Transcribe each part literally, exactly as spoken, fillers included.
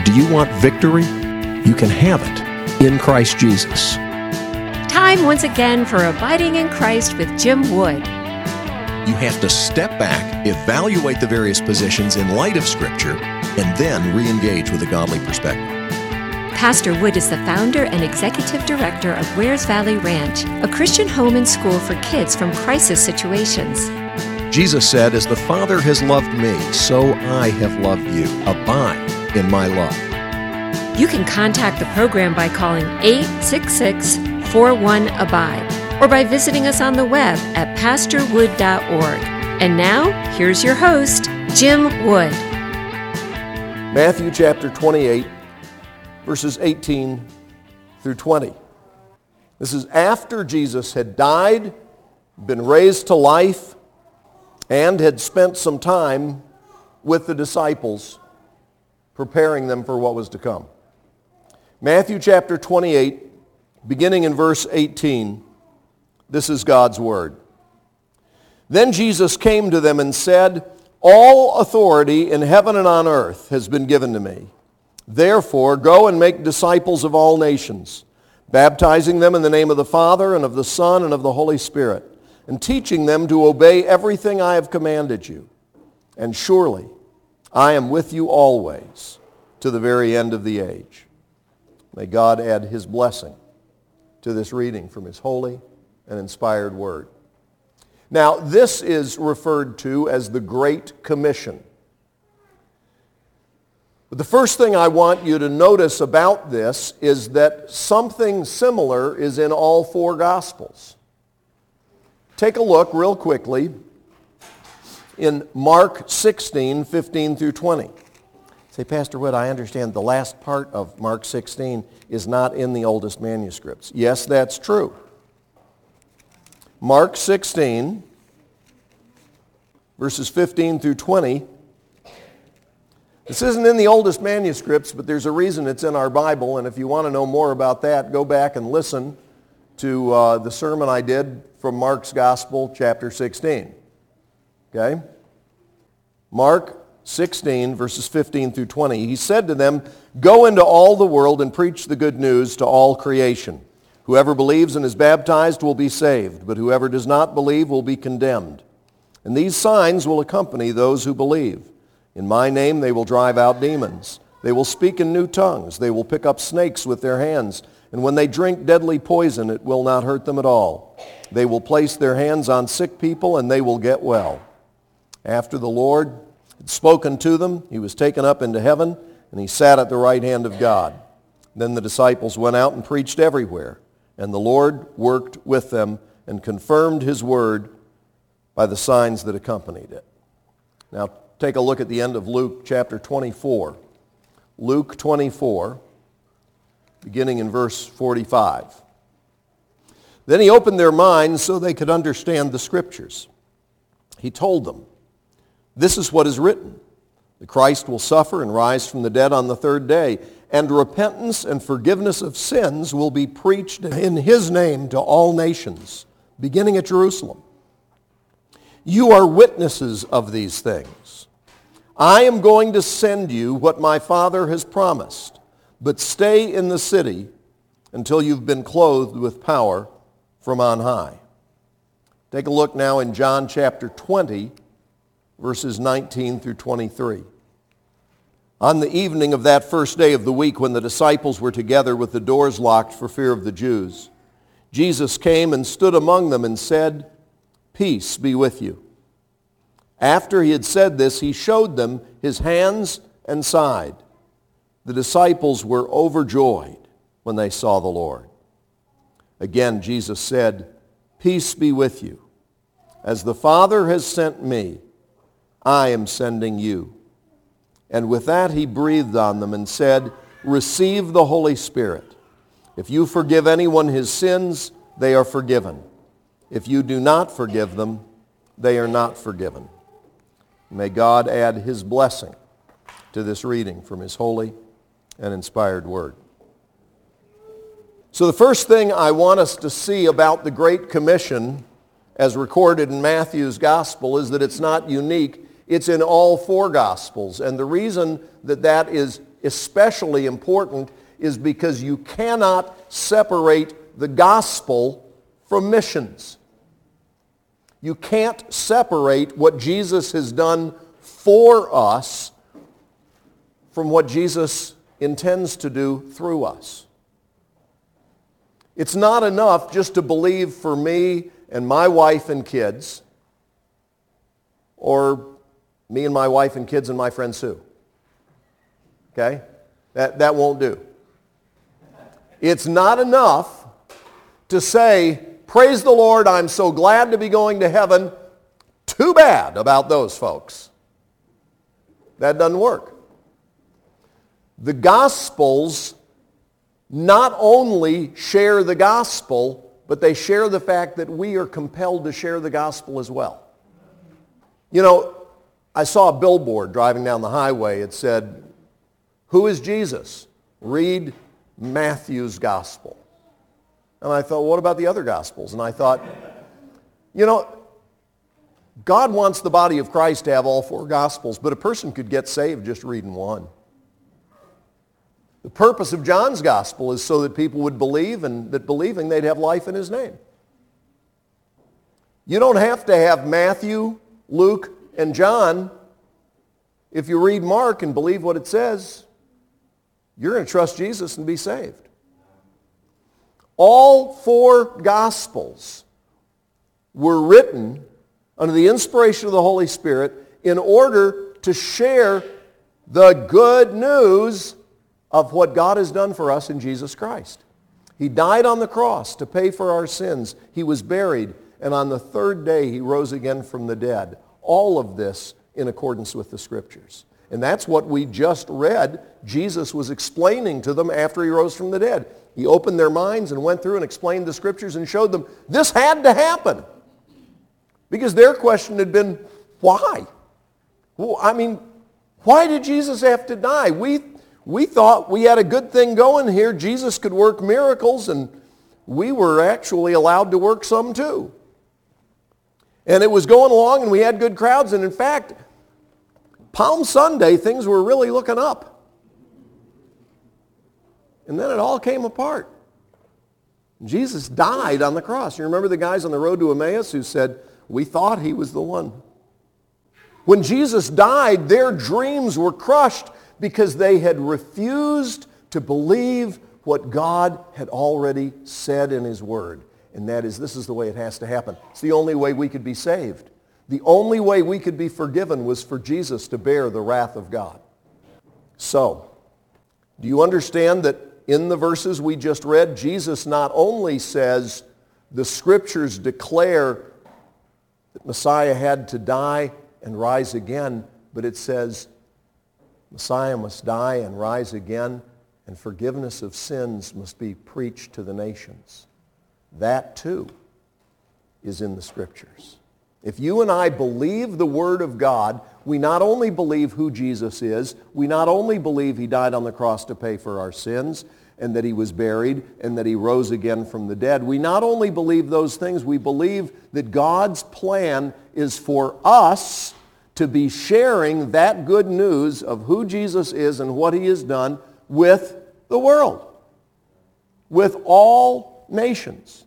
Do you want victory? You can have it in Christ Jesus. Time once again for Abiding in Christ with Jim Wood. You have to step back, evaluate the various positions in light of Scripture, and then re-engage with a godly perspective. Pastor Wood is the founder and executive director of Wares Valley Ranch, a Christian home and school for kids from crisis situations. Jesus said, "As the Father has loved me, so I have loved you. Abide in my love." You can contact the program by calling eight six six, four one, ABIDE or by visiting us on the web at pastor wood dot org. And now, here's your host, Jim Wood. Matthew chapter twenty-eight, verses eighteen through twenty. This is after Jesus had died, been raised to life, and had spent some time with the disciples, preparing them for what was to come. Matthew chapter twenty-eight, beginning in verse eighteen, this is God's word. Then Jesus came to them and said, "All authority in heaven and on earth has been given to me. Therefore, go and make disciples of all nations, baptizing them in the name of the Father and of the Son and of the Holy Spirit, and teaching them to obey everything I have commanded you. And surely I am with you always to the very end of the age." May God add his blessing to this reading from his holy and inspired word. Now, this is referred to as the Great Commission. But the first thing I want you to notice about this is that something similar is in all four Gospels. Take a look real quickly in Mark sixteen, fifteen through twenty. Say, "Pastor Wood, I understand the last part of Mark sixteen is not in the oldest manuscripts." Yes, that's true. Mark sixteen, verses fifteen through twenty. This isn't in the oldest manuscripts, but there's a reason it's in our Bible, and if you want to know more about that, go back and listen to uh, the sermon I did from Mark's Gospel, chapter sixteen. Okay? Mark sixteen, verses fifteen through twenty. He said to them, "Go into all the world and preach the good news to all creation. Whoever believes and is baptized will be saved, but whoever does not believe will be condemned. And these signs will accompany those who believe. In my name they will drive out demons. They will speak in new tongues. They will pick up snakes with their hands. And when they drink deadly poison, it will not hurt them at all. They will place their hands on sick people, and they will get well." After the Lord had spoken to them, he was taken up into heaven, and he sat at the right hand of God. Then the disciples went out and preached everywhere, and the Lord worked with them and confirmed his word by the signs that accompanied it. Now take a look at the end of Luke chapter twenty-four. Luke twenty-four, beginning in verse forty-five. "Then he opened their minds so they could understand the Scriptures. He told them, 'This is what is written. The Christ will suffer and rise from the dead on the third day, and repentance and forgiveness of sins will be preached in his name to all nations, beginning at Jerusalem. You are witnesses of these things. I am going to send you what my Father has promised, but stay in the city until you've been clothed with power from on high.'" Take a look now in John chapter twenty, verses nineteen through twenty-three. "On the evening of that first day of the week, when the disciples were together with the doors locked for fear of the Jews, Jesus came and stood among them and said, 'Peace be with you.' After he had said this, he showed them his hands and side. The disciples were overjoyed when they saw the Lord. Again, Jesus said, 'Peace be with you. As the Father has sent me, I am sending you.' And with that he breathed on them and said, 'Receive the Holy Spirit. If you forgive anyone his sins, they are forgiven. If you do not forgive them, they are not forgiven.'" May God add his blessing to this reading from his holy and inspired word. So the first thing I want us to see about the Great Commission as recorded in Matthew's Gospel is that it's not unique It's in all four Gospels. And the reason that that is especially important is because you cannot separate the gospel from missions. You can't separate what Jesus has done for us from what Jesus intends to do through us. It's not enough just to believe for me and my wife and kids, or me and my wife and kids and my friend Sue. Okay? That, that won't do. It's not enough to say, praise the Lord, I'm so glad to be going to heaven. Too bad about those folks. That doesn't work. The Gospels not only share the gospel, but they share the fact that we are compelled to share the gospel as well. You know, I saw a billboard driving down the highway. It said, "Who is Jesus? Read Matthew's gospel." And I thought, what about the other gospels? And I thought, you know, God wants the body of Christ to have all four gospels, but a person could get saved just reading one. The purpose of John's gospel is so that people would believe, and that believing they'd have life in his name. You don't have to have Matthew, Luke, and John. If you read Mark and believe what it says, you're going to trust Jesus and be saved. All four Gospels were written under the inspiration of the Holy Spirit in order to share the good news of what God has done for us in Jesus Christ. He died on the cross to pay for our sins. He was buried, and on the third day he rose again from the dead. All of this in accordance with the Scriptures. And that's what we just read. Jesus was explaining to them after he rose from the dead. He opened their minds and went through and explained the Scriptures and showed them this had to happen. Because their question had been, why? Well, I mean, why did Jesus have to die? We, we thought we had a good thing going here. Jesus could work miracles, and we were actually allowed to work some too. And it was going along, and we had good crowds. And in fact, Palm Sunday, things were really looking up. And then it all came apart. Jesus died on the cross. You remember the guys on the road to Emmaus who said, we thought he was the one. When Jesus died, their dreams were crushed because they had refused to believe what God had already said in his word. And that is, this is the way it has to happen. It's the only way we could be saved. The only way we could be forgiven was for Jesus to bear the wrath of God. So, do you understand that in the verses we just read, Jesus not only says the Scriptures declare that Messiah had to die and rise again, but it says Messiah must die and rise again, and forgiveness of sins must be preached to the nations. That too is in the Scriptures. If you and I believe the Word of God, we not only believe who Jesus is, we not only believe he died on the cross to pay for our sins, and that he was buried, and that he rose again from the dead. We not only believe those things, we believe that God's plan is for us to be sharing that good news of who Jesus is and what he has done with the world, with all nations.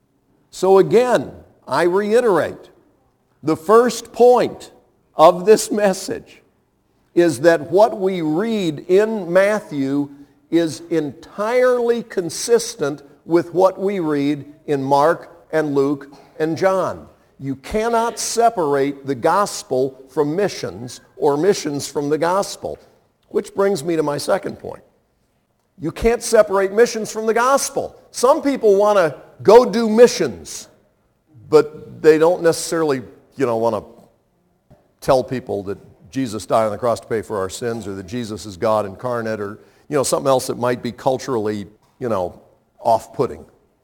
So again, I reiterate, the first point of this message is that what we read in Matthew is entirely consistent with what we read in Mark and Luke and John. You cannot separate the gospel from missions or missions from the gospel, which brings me to my second point. You can't separate missions from the gospel. Some people want to go do missions, but they don't necessarily, you know, want to tell people that Jesus died on the cross to pay for our sins, or that Jesus is God incarnate, or you know, something else that might be culturally, you know, off-putting.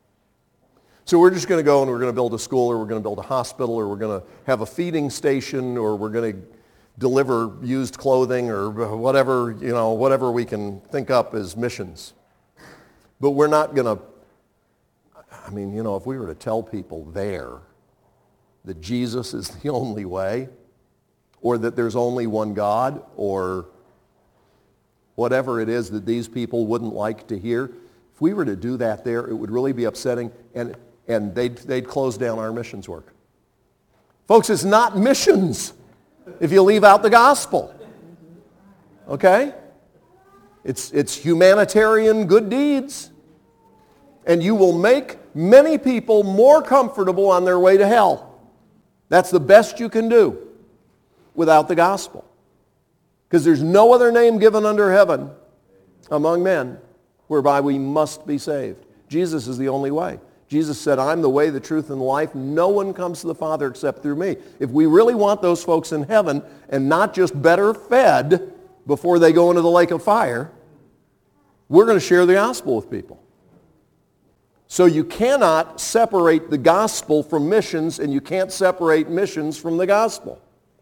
So we're just going to go and we're going to build a school, or we're going to build a hospital, or we're going to have a feeding station, or we're going to deliver used clothing, or whatever, you know, whatever we can think up as missions. But we're not going to, I mean, you know, if we were to tell people there that Jesus is the only way, or that there's only one God, or whatever it is that these people wouldn't like to hear. If we were to do that there, it would really be upsetting, and, and they'd, they'd close down our missions work. Folks, it's not missions if you leave out the gospel. Okay? It's, it's humanitarian good deeds. And you will make many people more comfortable on their way to hell. That's the best you can do without the gospel. Because there's no other name given under heaven among men whereby we must be saved. Jesus is the only way. Jesus said, I'm the way, the truth, and the life. No one comes to the Father except through me. If we really want those folks in heaven and not just better fed before they go into the lake of fire, we're going to share the gospel with people. So you cannot separate the gospel from missions, and you can't separate missions from the gospel.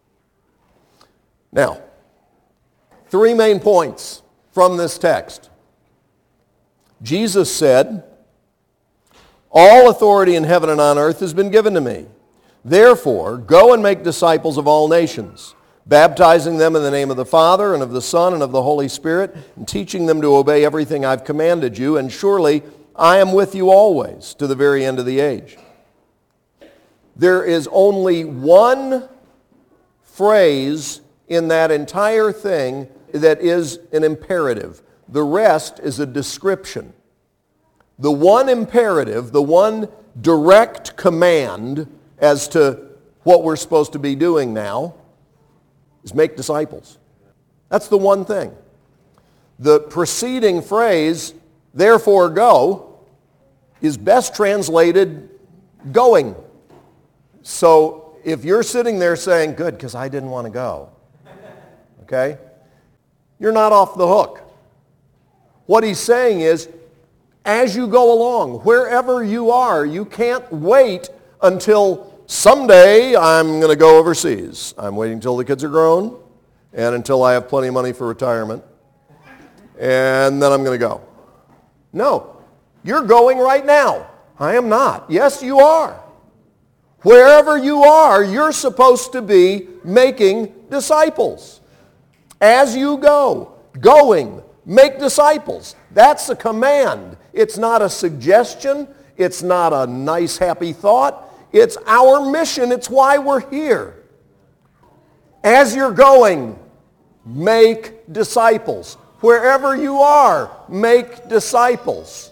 Now, three main points from this text. Jesus said, all authority in heaven and on earth has been given to me. Therefore, go and make disciples of all nations, baptizing them in the name of the Father and of the Son and of the Holy Spirit, and teaching them to obey everything I've commanded you, and surely I am with you always to the very end of the age. There is only one phrase in that entire thing that is an imperative. The rest is a description. The one imperative, the one direct command as to what we're supposed to be doing now is make disciples. That's the one thing. The preceding phrase, therefore go, is best translated going. So if you're sitting there saying, good, because I didn't want to go, okay, you're not off the hook. What he's saying is, as you go along, wherever you are, you can't wait until someday I'm going to go overseas. I'm waiting until the kids are grown and until I have plenty of money for retirement, and then I'm going to go. No, you're going right now. I am not. Yes, you are. Wherever you are, you're supposed to be making disciples. As you go, going, make disciples. That's a command. It's not a suggestion. It's not a nice, happy thought. It's our mission. It's why we're here. As you're going, make disciples. Wherever you are, make disciples.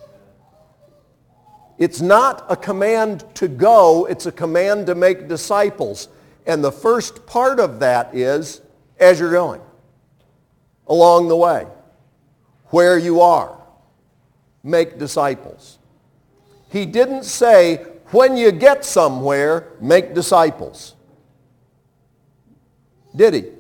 It's not a command to go. It's a command to make disciples. And the first part of that is as you're going, along the way, where you are, make disciples. He didn't say, when you get somewhere, make disciples. Did he?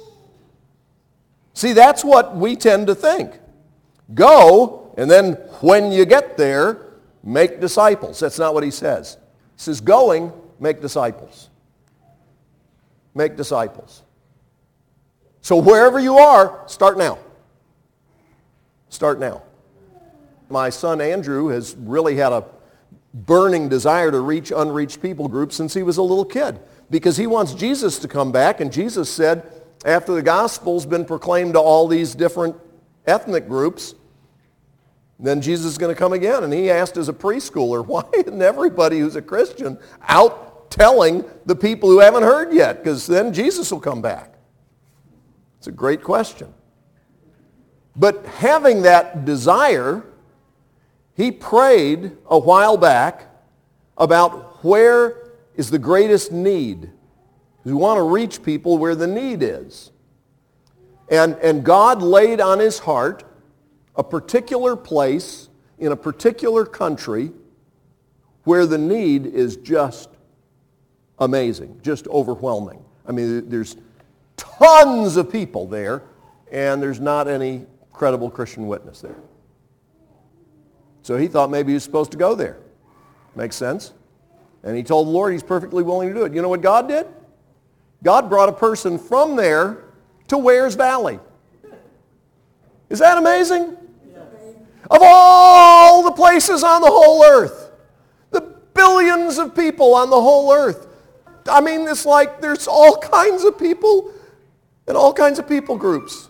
See, that's what we tend to think. Go, and then when you get there, make disciples. That's not what he says. He says, going, make disciples. Make disciples. So wherever you are, start now. Start now. My son Andrew has really had a burning desire to reach unreached people groups since he was a little kid, because he wants Jesus to come back, and Jesus said, after the gospel's been proclaimed to all these different ethnic groups, then Jesus is going to come again. And he asked as a preschooler, why isn't everybody who's a Christian out telling the people who haven't heard yet? Because then Jesus will come back. It's a great question. But having that desire, he prayed a while back about where is the greatest need. We want to reach people where the need is. And, and God laid on his heart a particular place in a particular country where the need is just amazing, just overwhelming. I mean, there's tons of people there, and there's not any credible Christian witness there. So he thought maybe he was supposed to go there. Makes sense? And he told the Lord he's perfectly willing to do it. You know what God did? God brought a person from there to Wares Valley. Is that amazing? Yes. Of all the places on the whole earth, the billions of people on the whole earth, I mean, it's like there's all kinds of people and all kinds of people groups.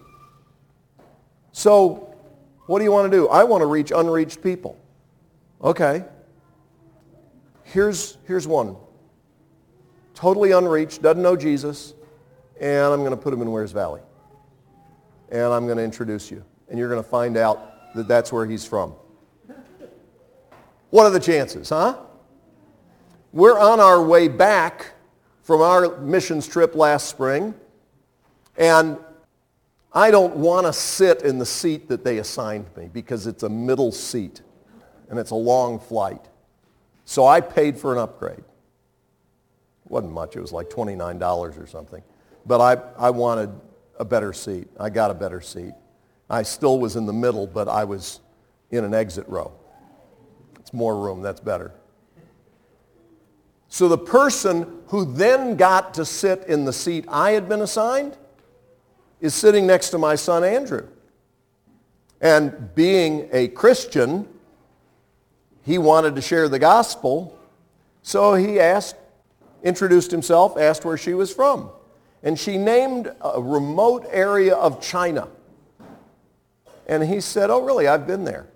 So what do you want to do? I want to reach unreached people. Okay. Here's, here's one. Totally unreached, doesn't know Jesus, and I'm going to put him in Wears Valley. And I'm going to introduce you. And you're going to find out that that's where he's from. What are the chances, huh? We're on our way back from our missions trip last spring, and I don't want to sit in the seat that they assigned me because it's a middle seat, and it's a long flight. So I paid for an upgrade. It wasn't much. It was like twenty-nine dollars or something. But I, I wanted a better seat. I got a better seat. I still was in the middle, but I was in an exit row. It's more room. That's better. So the person who then got to sit in the seat I had been assigned is sitting next to my son Andrew. And being a Christian, he wanted to share the gospel, so he asked, introduced himself, asked where she was from. And she named a remote area of China. And he said, oh, really? I've been there.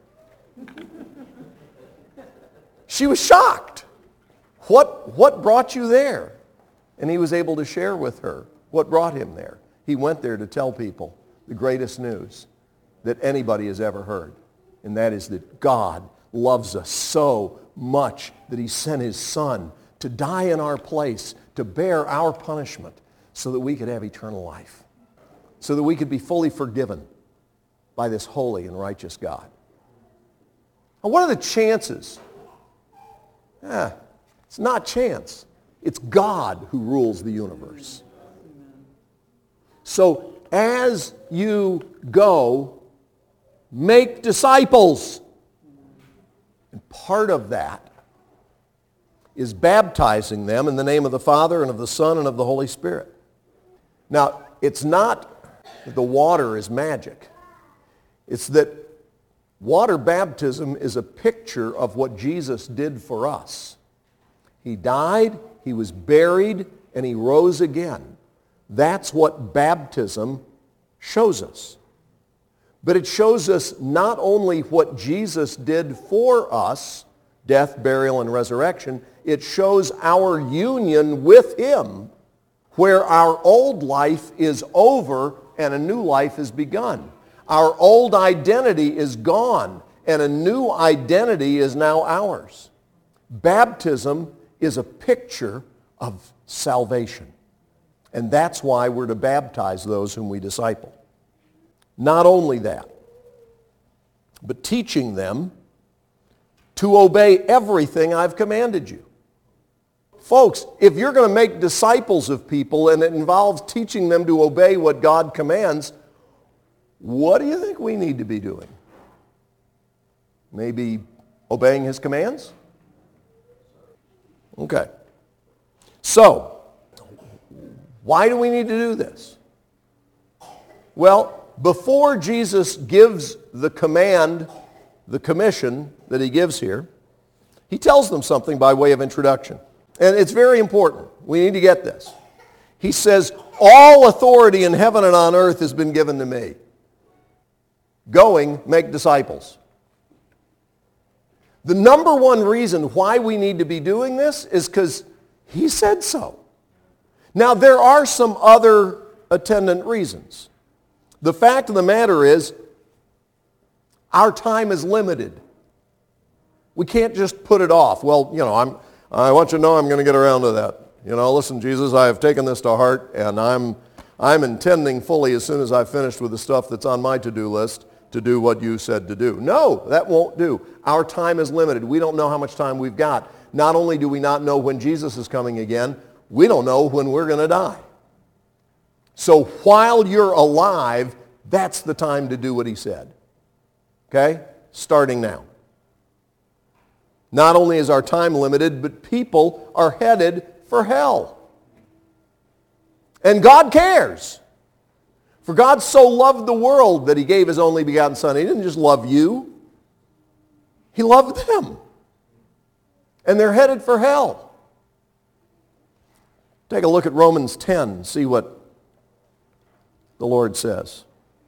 She was shocked. What, what brought you there? And he was able to share with her what brought him there. He went there to tell people the greatest news that anybody has ever heard. And that is that God loves us so much that he sent his son to die in our place, to bear our punishment, so that we could have eternal life, so that we could be fully forgiven by this holy and righteous God. Now, what are the chances? Ah, it's not chance. It's God who rules the universe. So as you go, make disciples. And part of that is baptizing them in the name of the Father and of the Son and of the Holy Spirit. Now, it's not that the water is magic. It's that water baptism is a picture of what Jesus did for us. He died, he was buried, and he rose again. That's what baptism shows us. But it shows us not only what Jesus did for us, death, burial, and resurrection, it shows our union with him, where our old life is over and a new life has begun. Our old identity is gone and a new identity is now ours. Baptism is a picture of salvation. And that's why we're to baptize those whom we disciple. Not only that, but teaching them to obey everything I've commanded you. Folks, if you're going to make disciples of people and it involves teaching them to obey what God commands, what do you think we need to be doing? Maybe obeying his commands? Okay. So, why do we need to do this? Well, before Jesus gives the command, the commission that he gives here, he tells them something by way of introduction. And it's very important. We need to get this. He says, all authority in heaven and on earth has been given to me. Going, make disciples. The number one reason why we need to be doing this is because he said so. Now, there are some other attendant reasons. The fact of the matter is, our time is limited. We can't just put it off. Well, you know, I'm, I want you to know I'm going to get around to that. You know, listen, Jesus, I have taken this to heart, and I'm, I'm intending fully as soon as I've finished with the stuff that's on my to-do list to do what you said to do. No, that won't do. Our time is limited. We don't know how much time we've got. Not only do we not know when Jesus is coming again, we don't know when we're going to die. So while you're alive, that's the time to do what he said. Okay? Starting now. Not only is our time limited, but people are headed for hell. And God cares. For God so loved the world that he gave his only begotten Son. He didn't just love you. He loved them. And they're headed for hell. Take a look at Romans ten, see what the Lord says.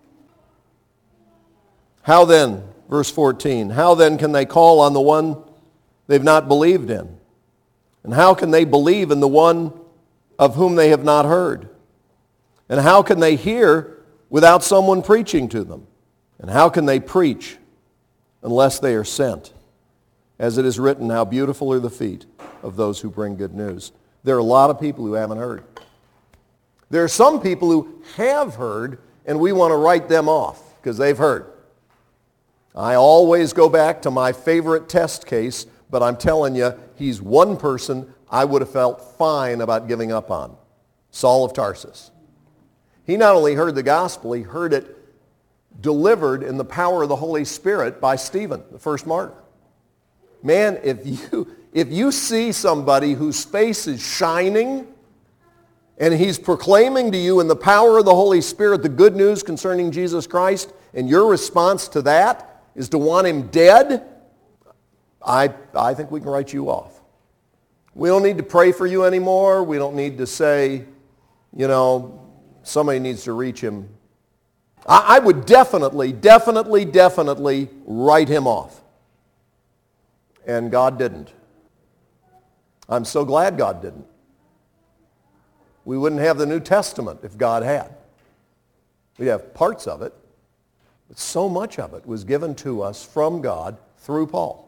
How then, verse fourteen, how then can they call on the one they've not believed in? And how can they believe in the one of whom they have not heard? And how can they hear without someone preaching to them? And how can they preach unless they are sent? As it is written, how beautiful are the feet of those who bring good news. There are a lot of people who haven't heard. There are some people who have heard, and we want to write them off because they've heard. I always go back to my favorite test case, but I'm telling you, he's one person I would have felt fine about giving up on. Saul of Tarsus. He not only heard the gospel, he heard it delivered in the power of the Holy Spirit by Stephen, the first martyr. Man, if you, if you see somebody whose face is shining and he's proclaiming to you in the power of the Holy Spirit the good news concerning Jesus Christ, and your response to that is to want him dead, I, I think we can write you off. We don't need to pray for you anymore. We don't need to say, you know, somebody needs to reach him. I, I would definitely, definitely, definitely write him off. And God didn't. I'm so glad God didn't. We wouldn't have the New Testament if God had. We'd have parts of it, but so much of it was given to us from God through Paul.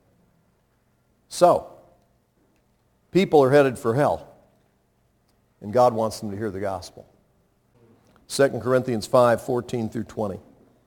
So, people are headed for hell, and God wants them to hear the gospel. Second Corinthians five, fourteen through twenty.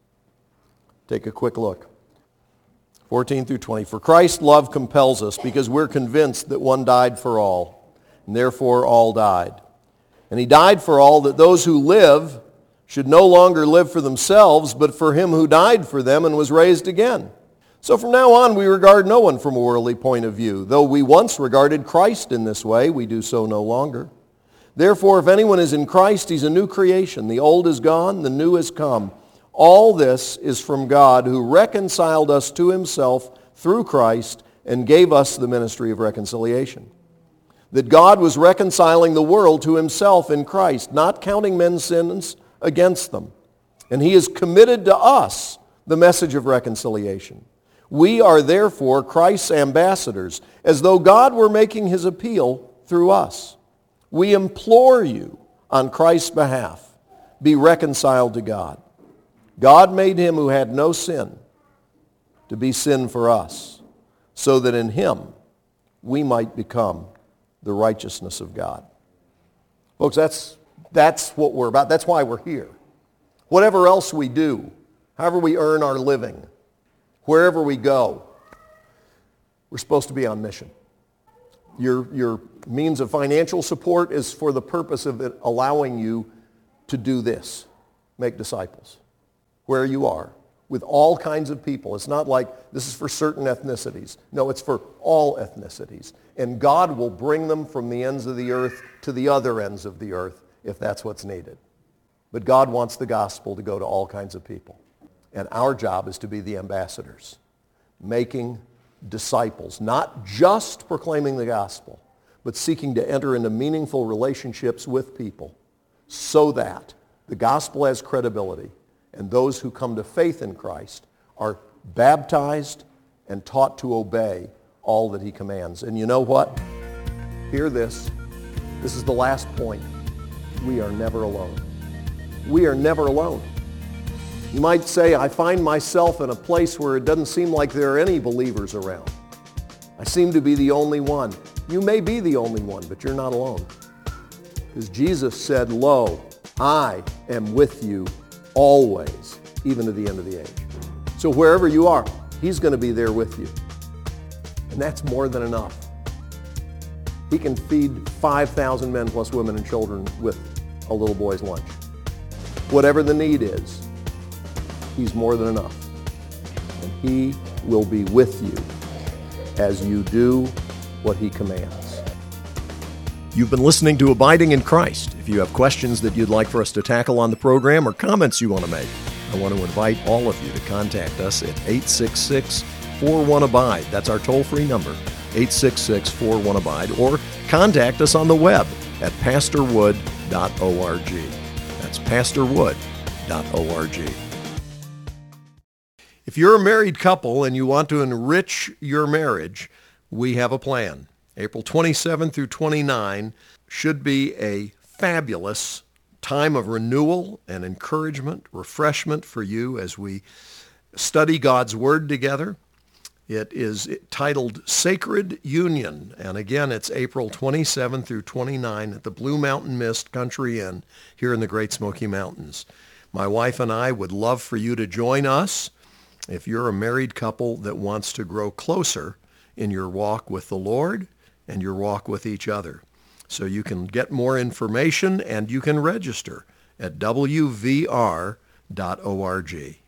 Take a quick look. fourteen through twenty. For Christ's love compels us, because we're convinced that one died for all, and therefore all died. And he died for all, that those who live should no longer live for themselves, but for him who died for them and was raised again. So from now on, we regard no one from a worldly point of view. Though we once regarded Christ in this way, we do so no longer. Therefore, if anyone is in Christ, he's a new creation. The old is gone, the new has come. All this is from God, who reconciled us to himself through Christ and gave us the ministry of reconciliation. That God was reconciling the world to himself in Christ, not counting men's sins against them. And he has committed to us the message of reconciliation. We are therefore Christ's ambassadors, as though God were making his appeal through us. We implore you on Christ's behalf, be reconciled to God. God made him who had no sin to be sin for us, so that in him we might become the righteousness of God. Folks, that's, that's what we're about. That's why we're here. Whatever else we do, however we earn our living, wherever we go, we're supposed to be on mission. Your, your means of financial support is for the purpose of it allowing you to do this, make disciples, where you are, with all kinds of people. It's not like this is for certain ethnicities. No, it's for all ethnicities. And God will bring them from the ends of the earth to the other ends of the earth if that's what's needed. But God wants the gospel to go to all kinds of people. And our job is to be the ambassadors, making disciples, not just proclaiming the gospel, but seeking to enter into meaningful relationships with people so that the gospel has credibility and those who come to faith in Christ are baptized and taught to obey all that he commands. And you know what? Hear this. This is the last point. We are never alone. We are never alone. You might say, I find myself in a place where it doesn't seem like there are any believers around. I seem to be the only one. You may be the only one, but you're not alone. Because Jesus said, lo, I am with you always, even to the end of the age. So wherever you are, he's going to be there with you. And that's more than enough. He can feed five thousand men plus women and children with a little boy's lunch. Whatever the need is, he's more than enough. And he will be with you as you do what he commands. You've been listening to Abiding in Christ. If you have questions that you'd like for us to tackle on the program or comments you want to make, I want to invite all of you to contact us at eight six six, four one, abide. That's our toll-free number, eight six six, four one, abide. Or contact us on the web at pastor wood dot org. That's pastor wood dot org. If you're a married couple and you want to enrich your marriage, we have a plan. April twenty-seventh through twenty-ninth should be a fabulous time of renewal and encouragement, refreshment for you as we study God's Word together. It is titled Sacred Union, and again, it's April twenty-seventh through twenty-ninth at the Blue Mountain Mist Country Inn here in the Great Smoky Mountains. My wife and I would love for you to join us if you're a married couple that wants to grow closer in your walk with the Lord and your walk with each other. So you can get more information and you can register at w v r dot org.